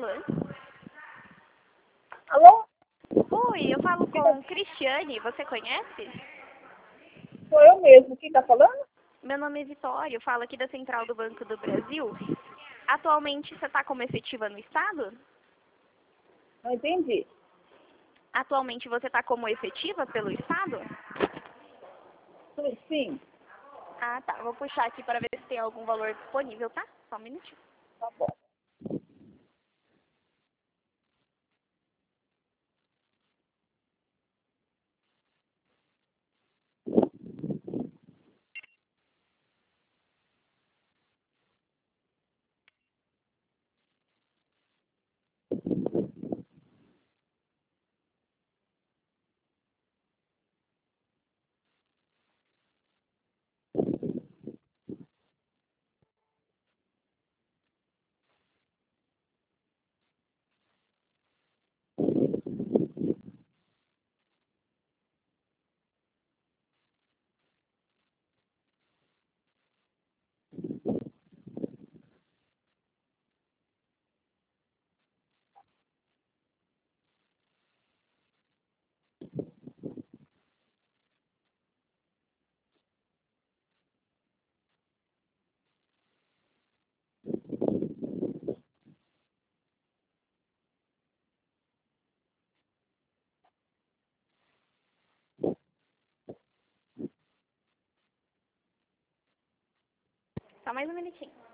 falando? Alô? Oi, eu falo com Cristiane, você conhece? Sou eu mesmo. Quem tá falando? Meu nome é Vitória, eu falo aqui da Central do Banco do Brasil. Atualmente você está como efetiva no Estado? Não entendi. Atualmente você está como efetiva pelo Estado? Sim, Ah, tá. Vou puxar aqui para ver se tem algum valor disponível, tá? Só um minutinho. tá bom. Só mais um minutinho.